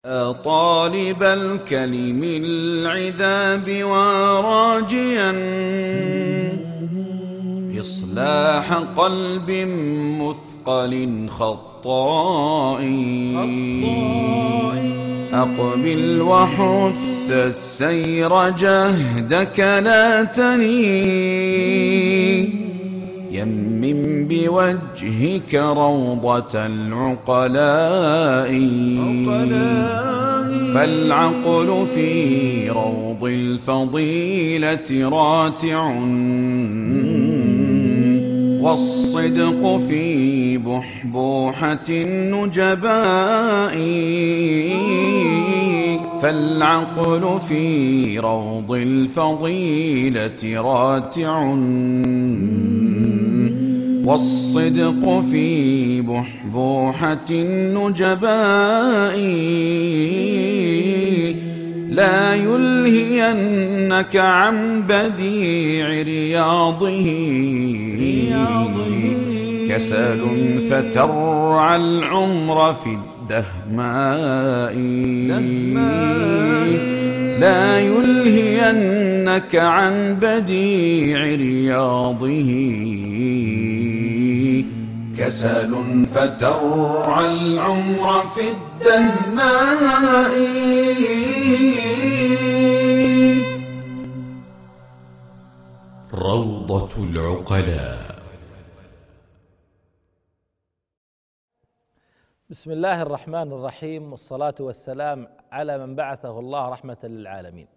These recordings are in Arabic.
طالب الكلم العذاب وراجيا إصلاح قلب مثقل خطاء أقبل وحث السير جهدك لا تني يمم بوجهك روضة العقلاء فالعقل في روض الفضيلة راتع والصدق في بحبوحة النجباء فالعقل في روض الفضيلة راتع والصدق في بحبوحة النجباء لا يلهينك عن بديع رياضه كسل فترعى العمر في الدهماء لا يلهينك عن بديع رياضه كسل فترعى العمر في الدهماء. روضة العقلاء. بسم الله الرحمن الرحيم، والصلاة والسلام على من بعثه الله رحمة للعالمين،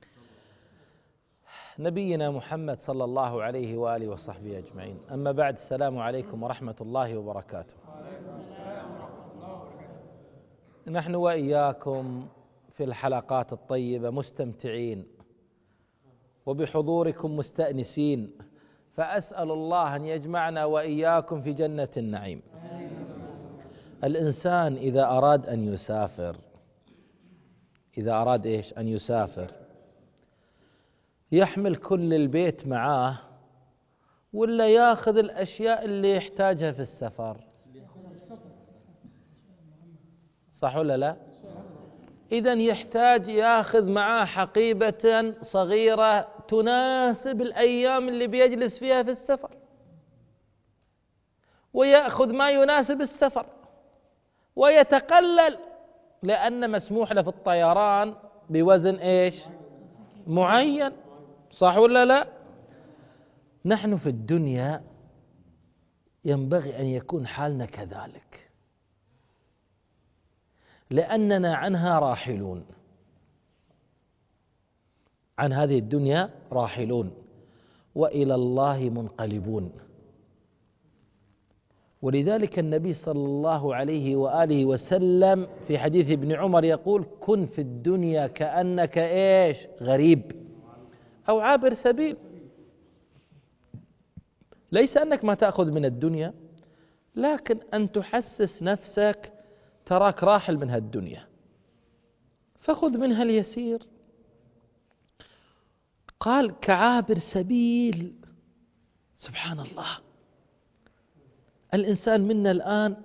نبينا محمد صلى الله عليه وآله وصحبه أجمعين. أما بعد، السلام عليكم ورحمة الله وبركاته. نحن وإياكم في الحلقات الطيبة مستمتعين وبحضوركم مستأنسين، فأسأل الله أن يجمعنا وإياكم في جنة النعيم. الإنسان إذا أراد أن يسافر، إذا أراد إيش؟ أن يسافر، يحمل كل البيت معاه ولا ياخذ الأشياء اللي يحتاجها في السفر؟ صح ولا لا؟ إذن يحتاج ياخذ معاه حقيبة صغيرة تناسب الأيام اللي بيجلس فيها في السفر، ويأخذ ما يناسب السفر، ويتقلل، لأن مسموح له في الطيران بوزن إيش؟ معين. صح ولا لا؟ نحن في الدنيا ينبغي أن يكون حالنا كذلك، لأننا عنها راحلون، عن هذه الدنيا راحلون وإلى الله منقلبون. ولذلك النبي صلى الله عليه وآله وسلم في حديث ابن عمر يقول: كن في الدنيا كأنك إيش؟ غريب أو عابر سبيل. ليس أنك ما تأخذ من الدنيا، لكن أن تحسس نفسك تراك راحل من هالدنيا، فخذ منها اليسير. قال: كعابر سبيل. سبحان الله، الإنسان منا الآن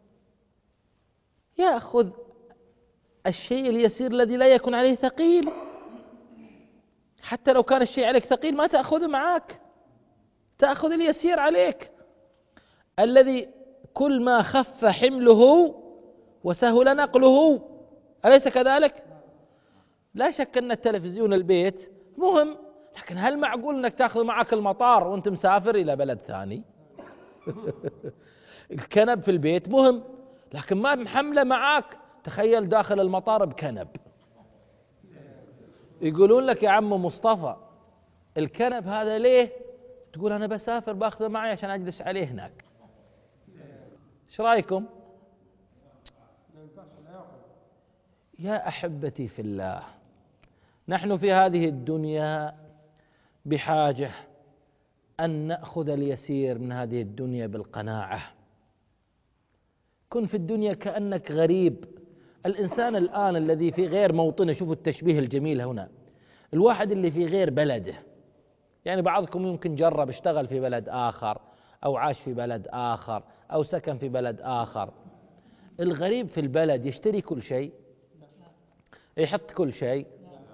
يأخذ الشيء اليسير الذي لا يكون عليه ثقيل، حتى لو كان الشيء عليك ثقيل ما تأخذه معك، تأخذ اليسير عليك، الذي كل ما خف حمله وسهل نقله. أليس كذلك؟ لا شك أن التلفزيون البيت مهم، لكن هل معقول أنك تأخذ معك المطار وأنت مسافر إلى بلد ثاني؟ الكنب في البيت مهم، لكن ما محملة معك. تخيل داخل المطار بكنب، يقولون لك: يا عم مصطفى الكنب هذا ليه؟ تقول: أنا بسافر باخذه معي عشان أجلس عليه هناك. إيش رأيكم؟ يا أحبتي في الله، نحن في هذه الدنيا بحاجة أن نأخذ اليسير من هذه الدنيا بالقناعة. كن في الدنيا كأنك غريب. الإنسان الآن الذي في غير موطنه، شوفوا التشبيه الجميل هنا، الواحد اللي في غير بلده، يعني بعضكم يمكن جرب اشتغل في بلد آخر أو عاش في بلد آخر أو سكن في بلد آخر. الغريب في البلد يشتري كل شيء؟ يحط كل شيء،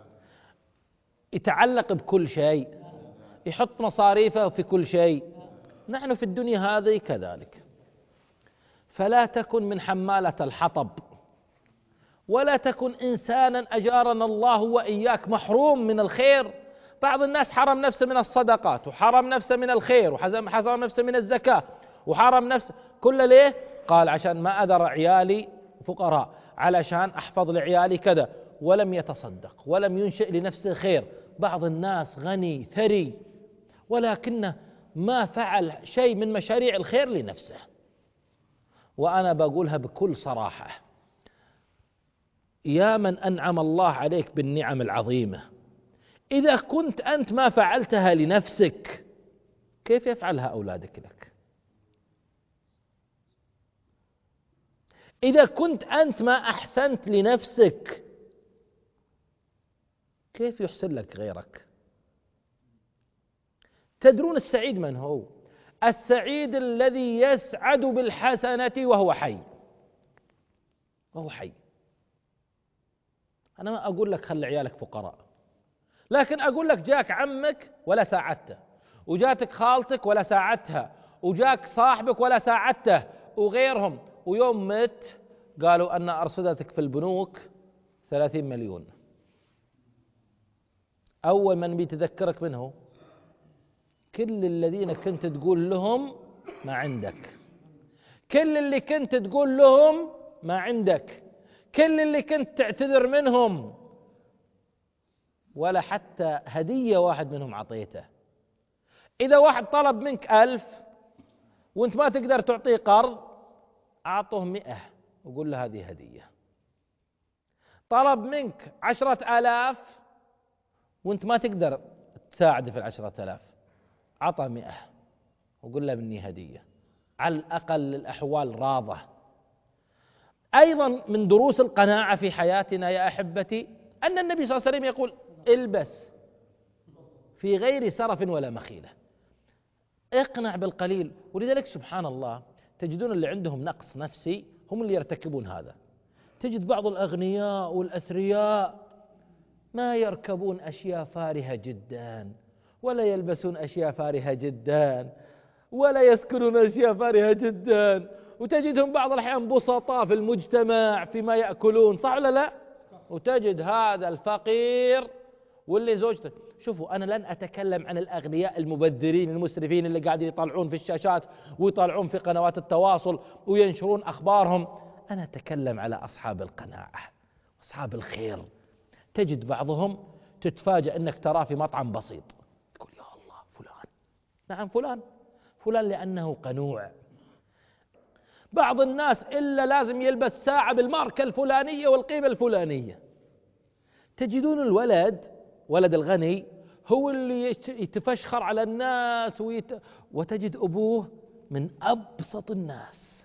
يتعلق بكل شيء، يحط مصاريفه في كل شيء. نحن في الدنيا هذه كذلك. فلا تكن من حمالة الحطب، ولا تكن إنسانا أجارنا الله وإياك محروم من الخير. بعض الناس حرم نفسه من الصدقات، وحرم نفسه من الخير، وحرم نفسه من الزكاة، وحرم نفسه كله. ليه؟ قال عشان ما أذر عيالي فقراء، علشان أحفظ لعيالي كذا، ولم يتصدق ولم ينشئ لنفسه خير. بعض الناس غني ثري ولكنه ما فعل شيء من مشاريع الخير لنفسه. وأنا بقولها بكل صراحة، يا من أنعم الله عليك بالنعم العظيمة، إذا كنت أنت ما فعلتها لنفسك كيف يفعلها أولادك لك؟ إذا كنت أنت ما أحسنت لنفسك كيف يحسن لك غيرك؟ تدرون السعيد من هو؟ السعيد الذي يسعد بالحسنة وهو حي. وهو حي. أنا ما أقول لك خلي عيالك فقراء، لكن أقول لك جاك عمك ولا ساعدته، وجاتك خالتك ولا ساعدتها، وجاك صاحبك ولا ساعدته، وغيرهم، ويوم مت قالوا أن أرصدتك في البنوك 30 مليون. أول من بيتذكرك منه كل الذين كنت تقول لهم ما عندك، كل اللي كنت تقول لهم ما عندك، كل اللي كنت تعتذر منهم، ولا حتى هدية واحد منهم عطيته. إذا واحد طلب منك 1000 وانت ما تقدر تعطيه قرض، أعطه 100 وقول له هذه هدية. طلب منك 10,000 وانت ما تقدر تساعده في 10,000، عطى 100 وقل له مني هدية. على الأقل الأحوال راضة. أيضا من دروس القناعة في حياتنا يا أحبتي أن النبي صلى الله عليه وسلم يقول البس في غير سرف ولا مخيلة، اقنع بالقليل. ولذلك سبحان الله تجدون اللي عندهم نقص نفسي هم اللي يرتكبون هذا. تجد بعض الأغنياء والأثرياء ما يركبون أشياء فارهة جدا، ولا يلبسون أشياء فارهة جدا، ولا يسكنون أشياء فارهة جدا، وتجدهم بعض الأحيان بسطاء في المجتمع فيما يأكلون، صح ولا لا؟ وتجد هذا الفقير واللي زوجته. شوفوا أنا لن أتكلم عن الأغنياء المبذرين المسرفين اللي قاعدين يطلعون في الشاشات ويطلعون في قنوات التواصل وينشرون أخبارهم. أنا أتكلم على أصحاب القناعة، أصحاب الخير. تجد بعضهم تتفاجأ أنك تراه في مطعم بسيط، تقول يا الله فلان. نعم فلان لأنه قنوع. بعض الناس إلا لازم يلبس ساعة بالماركة الفلانية والقيمة الفلانية. تجدون ولد الغني هو اللي يتفشخر على الناس وتجد أبوه من أبسط الناس.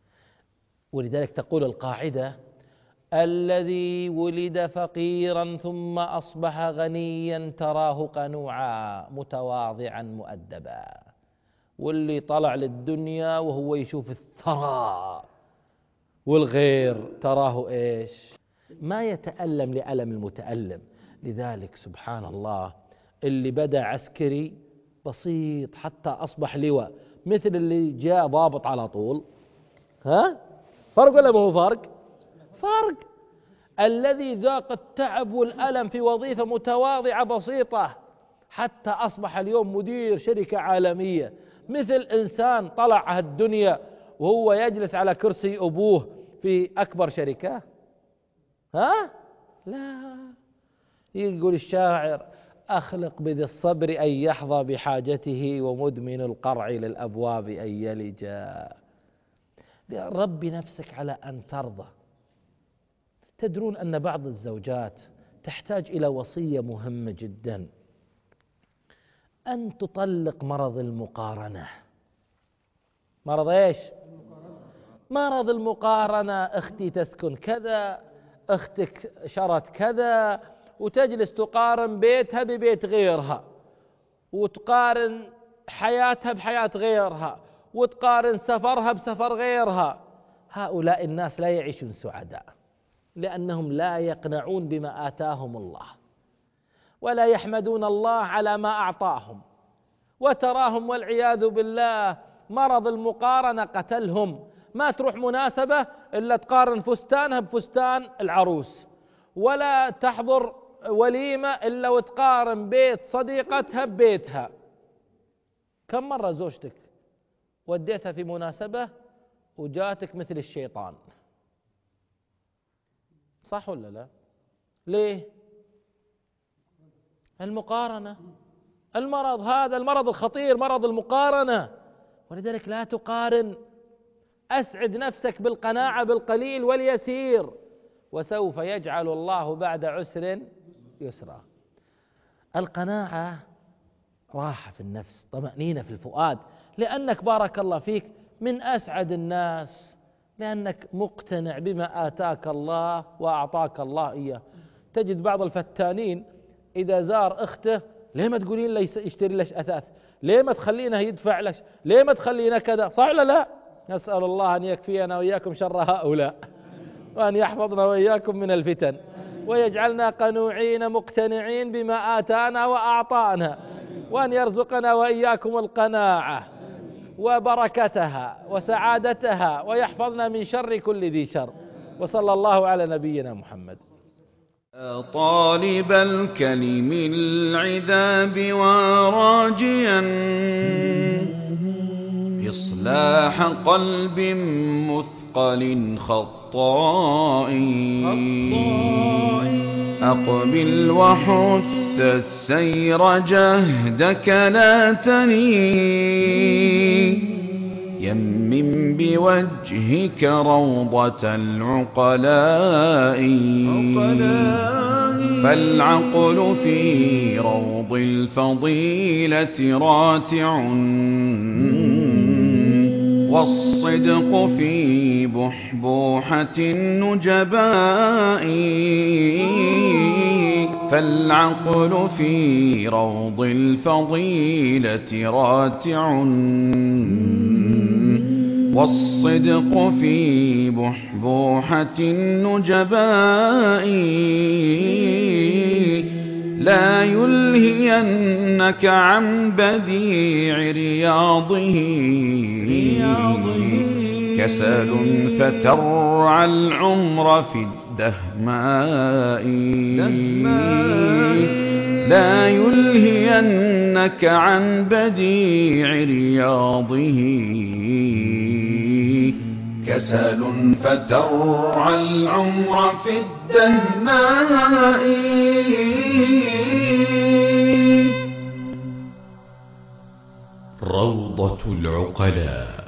ولذلك تقول القاعدة الذي ولد فقيرا ثم أصبح غنيا تراه قنوعا متواضعا مؤدبا. واللي طلع للدنيا وهو يشوف الثراء والغير تراه إيش؟ ما يتألم لألم المتألم. لذلك سبحان الله اللي بدأ عسكري بسيط حتى أصبح لواء، مثل اللي جاء ضابط على طول. فرق ولا ما هو فرق؟ الذي ذاق التعب والألم في وظيفة متواضعة بسيطة حتى أصبح اليوم مدير شركة عالمية، مثل إنسان طلع الدنيا وهو يجلس على كرسي أبوه في أكبر شركة. لا. يقول الشاعر أخلق بذي الصبر أن يحظى بحاجته ومدمن القرع للأبواب أن يلجا. ربي نفسك على أن ترضى. تدرون أن بعض الزوجات تحتاج إلى وصية مهمة جدا، أن تطلق مرض المقارنة. مرض إيش؟ مرض المقارنة. أختي تسكن كذا، أختك شرت كذا، وتجلس تقارن بيتها ببيت غيرها، وتقارن حياتها بحياة غيرها، وتقارن سفرها بسفر غيرها. هؤلاء الناس لا يعيشون سعداء. لأنهم لا يقنعون بما آتاهم الله ولا يحمدون الله على ما أعطاهم، وتراهم والعياذ بالله مرض المقارنة قتلهم. ما تروح مناسبة إلا تقارن فستانها بفستان العروس، ولا تحضر وليمة إلا وتقارن بيت صديقتها ببيتها. كم مرة زوجتك وديتها في مناسبة وجاتك مثل الشيطان؟ صح ولا لا؟ ليه؟ المقارنة، المرض هذا المرض الخطير، مرض المقارنة. ولذلك لا تقارن، أسعد نفسك بالقناعة بالقليل واليسير، وسوف يجعل الله بعد عسر يسرا. القناعة راحة في النفس، طمأنينة في الفؤاد، لأنك بارك الله فيك من أسعد الناس، لأنك مقتنع بما آتاك الله وأعطاك الله إياه. تجد بعض الفتانين إذا زار أخته، ليه ما تقولين له يشتري لك أثاث؟ ليه ما تخلينه يدفع لك؟ ليه ما تخلينه كذا؟ صح ولا لا؟ نسأل الله أن يكفينا وإياكم شر هؤلاء، وأن يحفظنا وإياكم من الفتن، ويجعلنا قنوعين مقتنعين بما آتانا وأعطانا، وأن يرزقنا وإياكم القناعة وبركتها وسعادتها، ويحفظنا من شر كل ذي شر. وصلى الله على نبينا محمد. طالب الكلم العذاب وراجيا إصلاح قلب مثقل خطاء، أقبل وحث السير جهدك لا تني، يمم بوجهك روضة العقلاء، فالعقل في روض الفضيلة راتع، والصدق في بحبوحة النجباء، فالعقل في روض الفضيلة راتع، والصدق في بحبوحة النجباء، لا يلهينك عن بديع رياضه كسل فترعى العمر في الدهماء، لا يلهينك عن بديع رياضه كسل فترعى العمر في الدهماء. روضة العقلاء.